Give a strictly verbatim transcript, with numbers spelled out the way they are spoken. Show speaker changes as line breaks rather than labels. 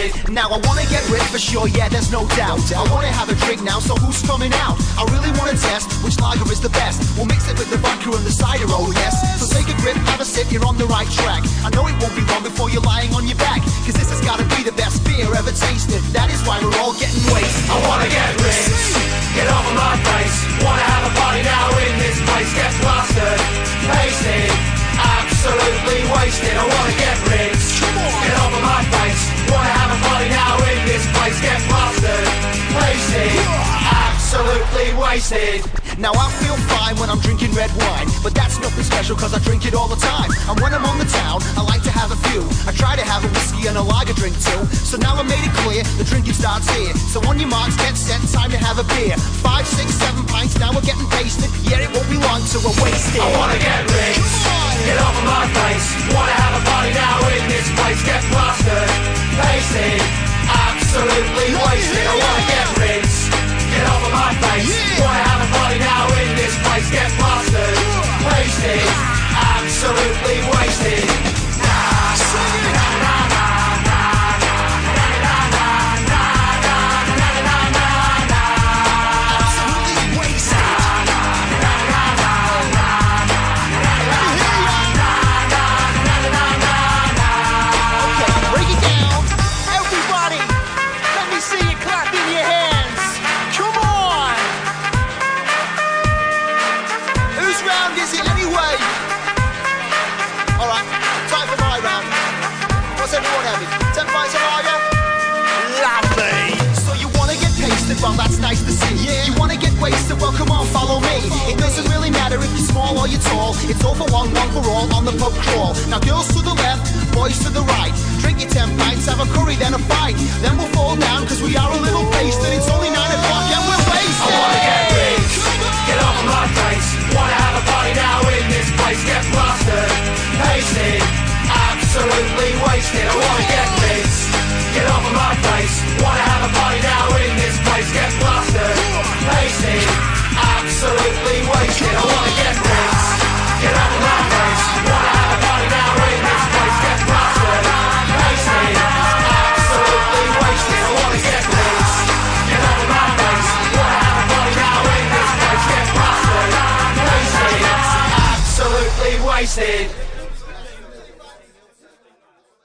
wasted. Now I wanna get rid for sure, yeah, there's no doubt. I wanna have a drink now, so who's coming out? I really wanna test which lager is the best. We'll mix it with the vodka and the cider, oh yes. So take a grip, have a sip, you're on the right track. I know it won't be long before you're lying on your back, cause this has gotta be the best beer ever tasted. That is why we're all getting wasted.
I wanna get rich, get off of my face. Wanna have a party now in this place. Get plastered, pasted, absolutely wasted. I wanna get rich, get off of my face. Wanna have a party now in this place. Get plastered, pasted, absolutely wasted.
Now I feel fine when I'm drinking red wine, but that's nothing special cause I drink it all the time. And when I'm on the town, I like to have a few. I try to have a whiskey and a lager drink too. So now I made it clear, the drinking starts here. So on your marks, get set, time to have a beer. Five, six, seven pints, now we're getting pasted. Yeah, it won't be long till we're wasted.
I wanna get rich, get off of my face. Wanna have a party now in this place. Get plastered, pasted, absolutely wasted. I wanna get rich, get off of my face. Wanna have a party now in this place. Get plastered, pasted, absolutely wasted.
Well, that's nice to see. Yeah. You wanna get wasted? Well, come on, follow me. It doesn't really matter if you're small or you're tall. It's all for one, one for all on the pub crawl. Now, girls to the left, boys to the right. Drink your ten pints, have a curry, then a fight. Then we'll fall down, cause we are a little wasted. It's only nine o'clock and we're wasted.
I wanna get rich, get off of my face. Wanna have a party now in this place. Get plastered, pasted, absolutely wasted. I wanna get rich, get off of my face. Wanna have a party now in this place. Get plastered, pasted, absolutely wasted. I wanna get rich, get off of my face. Wanna have a party now in this place. Get plastered, pasted, absolutely wasted. I wanna get rich, get off of my face. Wanna have a party now in this place. Get plastered, pasted, absolutely wasted.